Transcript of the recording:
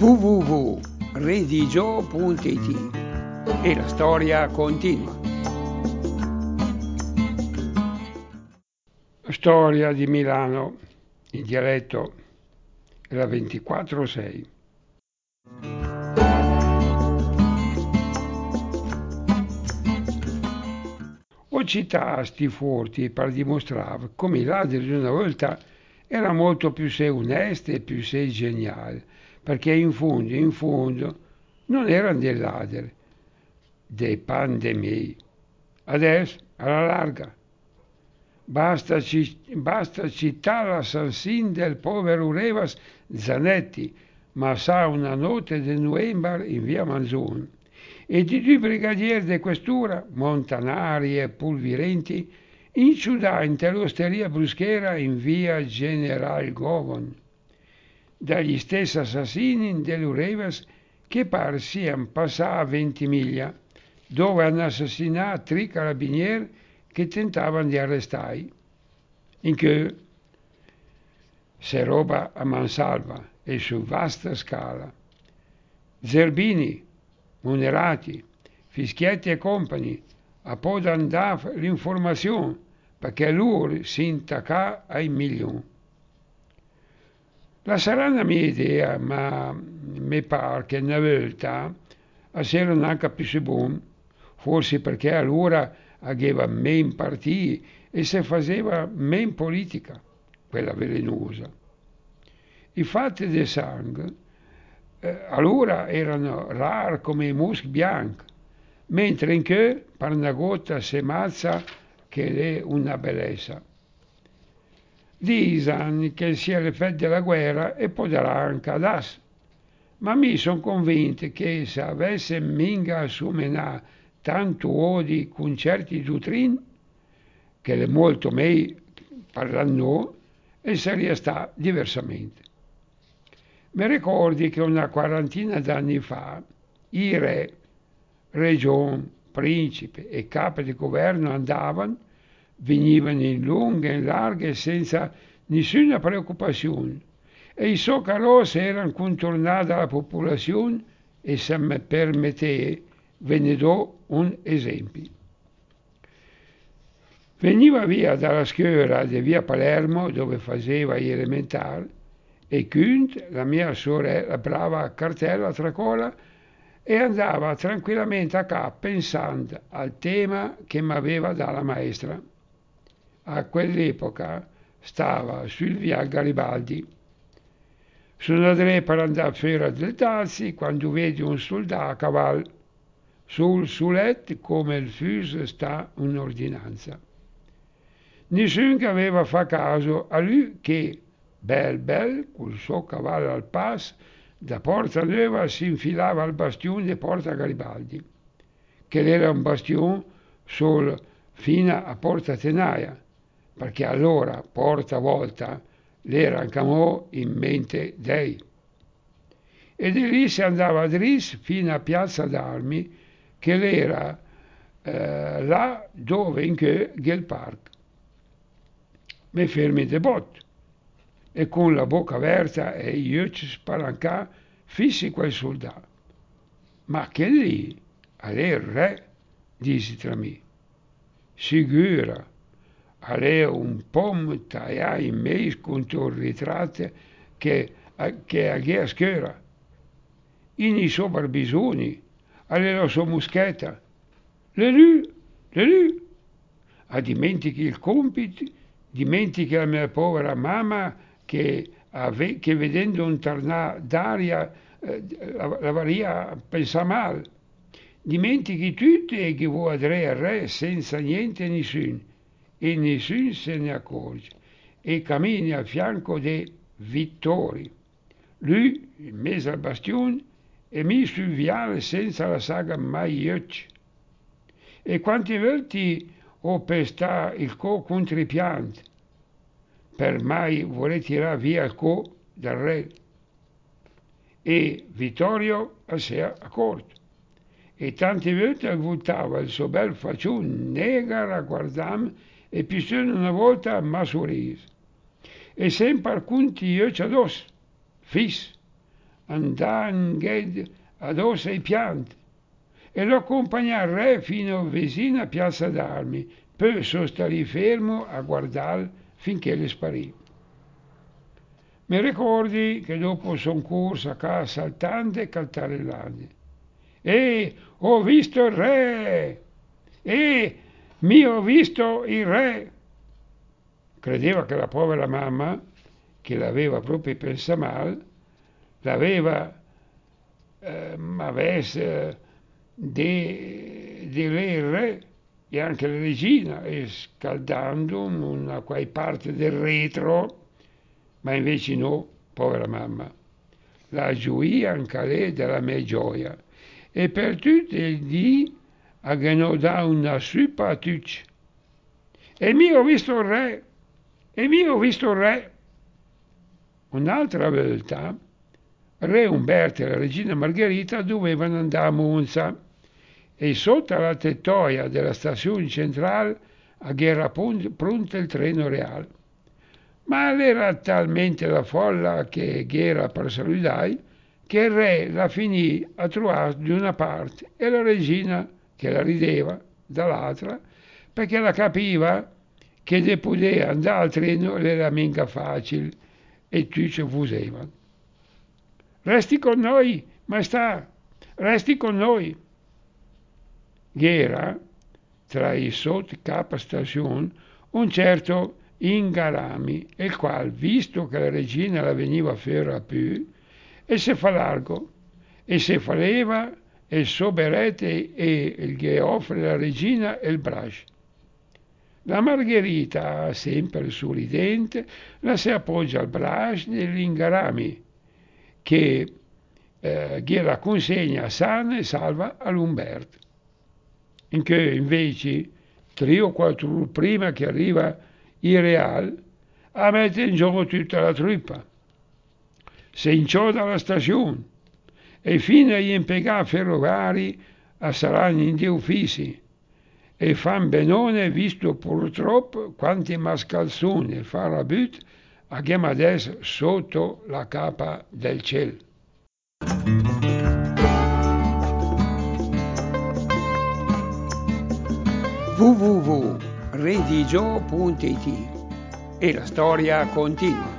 www.redigio.it e la storia continua. Storia di Milano, in dialetto, la 24/6. Ho citato sti furti per dimostrare come i ladri di una volta era molto più sei onesti e più sei geniali, perché in fondo non erano dei ladri, dei pandemii. Adesso, alla larga, basta citare l'assassin del povero Revas Zanetti, ma sa una notte di novembre in via Manzoni, e di due brigadieri di questura, Montanari e Pulvirenti, in ciudà inter'osteria bruschera in via General Govan, dagli stessi assassini dell'Urevas che pare siano passati a Ventimiglia, dove hanno assassinato 3 carabinieri che tentavano di arrestare. In che se roba a mansalva e su vasta scala. Zerbini, Monerati, Fischietti e compagni a poter dare l'informazione perché loro si intaccano ai milioni. La sarà una mia idea, ma mi pare che una volta c'erano anche più buoni, forse perché allora aveva meno partiti e si faceva meno politica, quella velenosa. I fatti di sangue allora erano rari come i muschi bianchi, mentre in che per una goccia si mazza che è una bellezza. Dicono che sia l'effetto della guerra e potrà anche adesso, ma mi sono convinto che se avesse minga assumenà tanto odio con certi dottrine, che è molto meglio parlando, e sarebbe stato diversamente. Mi ricordi che una quarantina d'anni fa i re, regioni, principi e capi di governo venivano in lungo e in largo e senza nessuna preoccupazione, e i suoi carrozze erano contornati dalla popolazione e se mi permettete ve ne do un esempio. Veniva via dalla scuola di via Palermo dove faceva gli elementari e Kunt, la mia sorella, brava cartella tracola, e andava tranquillamente a casa pensando al tema che mi aveva dato la maestra. A quell'epoca stava sul via Garibaldi. Sono andrei per andare fuori del taxi quando vedi un soldato a cavallo. Sul suletto come il fuso sta un'ordinanza. Nessuno che aveva fatto caso a lui che, bel, col suo cavallo al passo, da Porta Nuova si infilava al bastione di Porta Garibaldi, che era un bastione solo fino a Porta Tenaia, perché allora Porta Volta l'era anche in mente dei. E di lì si andava dritto fino a Piazza d'Armi, che era là dove in che il parco. Mi fermi de botto e con la bocca aperta e gli occhi spalancati fissi quel soldato. Ma che lì, è il re, disi tra me. Sicura, è un po' tagliato in mezzo contro il ritratto che a scuola. In i suoi barbisoni, la sua muschetta. Le dimentichi il compito, dimentichi la mia povera mamma che vedendo un tornare d'aria la varia pensa male. Dimentichi tutto e che vuoi andare al re senza niente e nessuno, e nessuno se ne accorge, e cammini a fianco di Vittori. Lui, in mezzo al bastione, e mi sul viale senza la saga mai gli occhi. E quante volte ho pestato il contro i pianti, per mai vorrei tirare via il dal re. E Vittorio si è accorto. E tante volte voltava il suo bel faccione negro a guardarmi e più solo una volta m'ha sorriso. E sempre alcuni occhi addosso, fissi, andando addosso ai pianti e lo accompagnò al re fino vicino a Piazza d'Armi, poi sono stato fermo a guardare finché le sparì. Mi ricordi che dopo son corso a casa saltando e caltarellando. Ho visto il re! Ho visto il re! Credeva che la povera mamma, che l'aveva proprio pensato male, l'aveva avesse di re e anche la regina, e scaldando in una qualche parte del retro, ma invece no, povera mamma. La gioia anche lei della mia gioia. E per tutti il dì abbiamo dato una suppa a tutti. E mi ho visto il re, e mi ho visto il re. Un'altra volta, re Umberto e la regina Margherita dovevano andare a Monza e sotto la tettoia della stazione centrale era pronto il treno reale. Ma era talmente la folla che era per salutare che il re la finì a trovare da una parte e la regina che la rideva dall'altra perché la capiva che ne poteva andare al treno era mica facile e tutti ci fusevano. Resti con noi, maestà, resti con noi. Era tra i sotto capa stazione un certo Ingarami, il quale, visto che la regina la veniva a ferra più, e se fa largo, e se fa leva il suo berete e gli offre la regina il braccio. La Margherita, sempre sorridente, la si appoggia al braccio dell'Ingarami, che gliela consegna sana e salva all'Umberto. In che invece, 3 o 4 ore prima che arriva il Real, a mettere in gioco tutta la truppa. Si inchioda alla stazione e fino agli impiegati ferroviari a saranno in due uffici e fan benone visto purtroppo quanti mascalzoni e farabut abbiamo adesso sotto la capa del cielo. www.redigio.it e la storia continua.